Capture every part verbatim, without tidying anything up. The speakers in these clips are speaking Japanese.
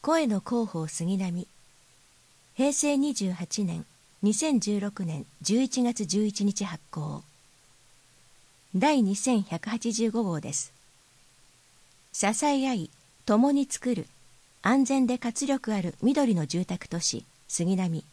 声の広報杉並。平成にじゅうはちねん、にせんじゅうろくねんじゅういちがつじゅういちにち発行。第にせんひゃくはちじゅうごごうです。支え合い、共に作る、安全で活力ある緑の住宅都市、杉並。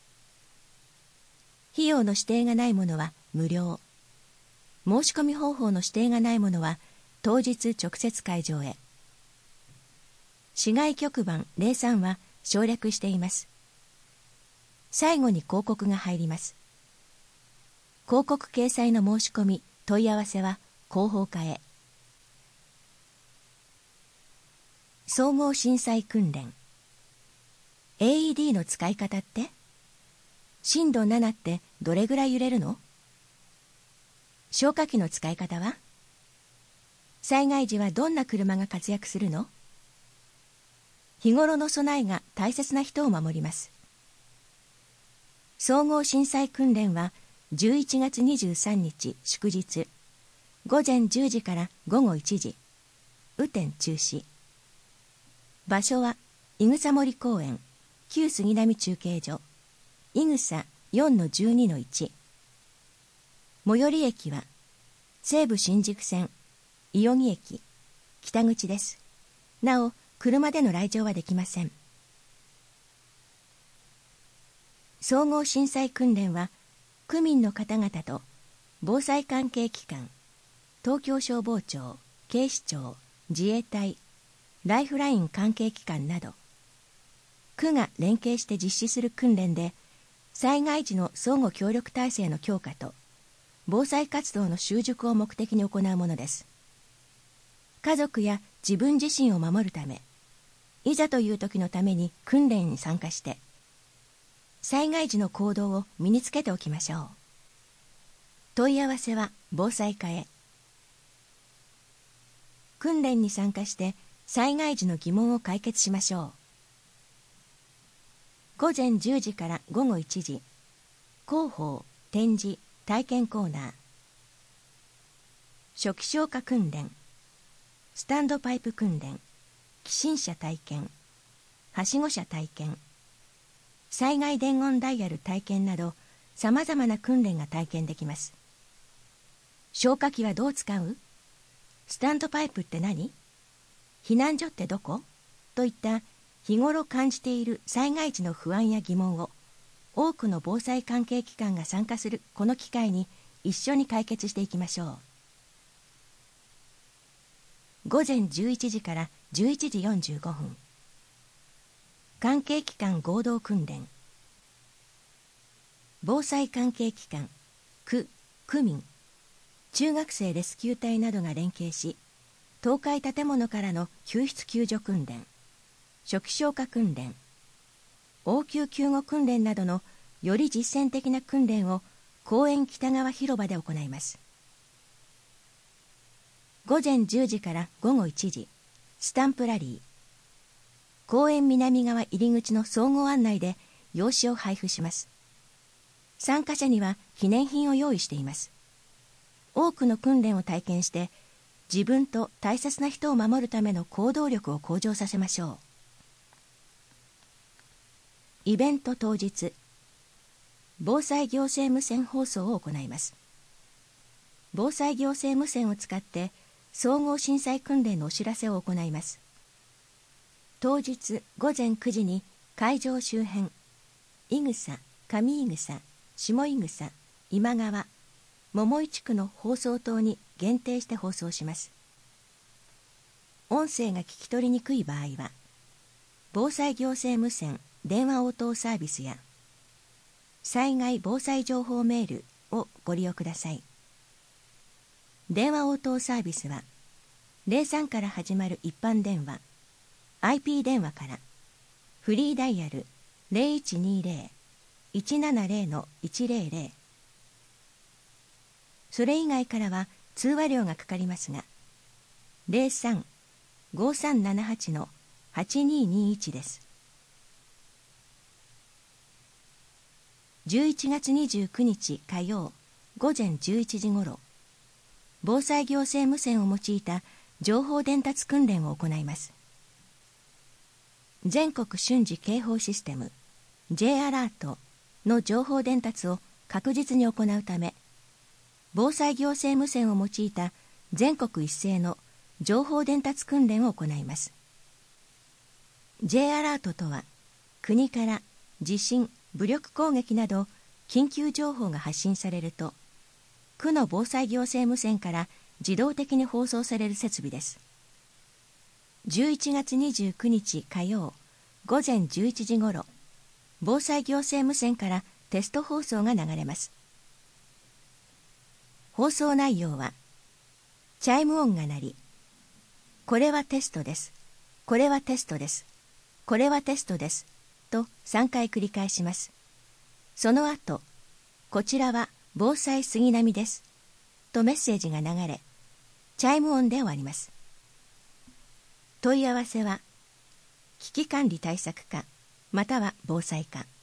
費用の指定がないものは無料。申し込み方法の指定がないものは当日直接会場へ。市外局番ゼロさんは省略しています。最後に広告が入ります。広告掲載の申し込み、問い合わせは広報課へ。総合震災訓練。 エーイーディー の使い方って？震度ななってどれぐらい揺れるの？消火器の使い方は？災害時はどんな車が活躍するの？日頃の備えが大切な人を守ります。総合震災訓練はじゅういちがつにじゅうさんにち祝日、ごぜんじゅうじからごごいちじ、雨天中止。場所は伊草森公園、旧杉並中継所、伊草 よんのじゅうにのいち。最寄り駅は西武新宿線伊予木駅北口です。なお車での来場はできません。総合震災訓練は区民の方々と防災関係機関、東京消防庁、警視庁、自衛隊、ライフライン関係機関など区が連携して実施する訓練で、災害時の相互協力体制の強化と防災活動の習熟を目的に行うものです。家族や自分自身を守るため、いざという時のために訓練に参加して、災害時の行動を身につけておきましょう。問い合わせは防災課へ。訓練に参加して災害時の疑問を解決しましょう。ごぜんじゅうじからごごいちじ、広報、展示、体験コーナー。初期消火訓練、スタンドパイプ訓練、起震車体験、はしご車体験、災害伝言ダイヤル体験などさまざまな訓練が体験できます。消火器はどう使う？スタンドパイプって何？避難所ってどこ？といった日頃感じている災害時の不安や疑問を多くの防災関係機関が参加するこの機会に一緒に解決していきましょう。ごぜんじゅういちじからじゅういちじよんじゅうごふん。関係機関合同訓練。防災関係機関、区、区民、中学生レスキュー隊などが連携し、倒壊建物からの救出救助訓練、初期消火訓練、応急救護訓練などのより実践的な訓練を公園北側広場で行います。ごぜんじゅうじからごごいちじ、スタンプラリー。公園南側入り口の総合案内で用紙を配布します。参加者には記念品を用意しています。多くの訓練を体験して、自分と大切な人を守るための行動力を向上させましょう。イベント当日、防災行政無線放送を行います。防災行政無線を使って総合震災訓練のお知らせを行います。当日ごぜんくじに会場周辺、伊草、上伊草、下伊草、今川、桃井地区の放送塔に限定して放送します。音声が聞き取りにくい場合は、防災行政無線電話応答サービスや災害防災情報メールをご利用ください。電話応答サービスはゼロさんから始まる一般電話、アイピー 電話からフリーダイヤル ゼロいちにゼロ いちななゼロのいちゼロゼロ、それ以外からは通話料がかかりますが、ゼロさん ごさんななはちのはちににいちです。じゅういちがつにじゅうくにち火曜ごぜんじゅういちじごろ、防災行政無線を用いた情報伝達訓練を行います。 全国瞬時警報システム J アラートの情報伝達を確実に行うため、防災行政無線を用いた全国一斉の情報伝達訓練を行います。J アラートとは、国から地震、武力攻撃など緊急情報が発信されると、区の防災行政無線から自動的に放送される設備です。じゅういちがつにじゅうくにち火曜午前じゅういちじごろ、防災行政無線からテスト放送が流れます。放送内容は、チャイム音が鳴り、これはテストです。これはテストです。これはテストです。とさんかい繰り返します。その後、こちらは防災杉並です。とメッセージが流れ、チャイム音で終わります。問い合わせは、危機管理対策課、または防災課。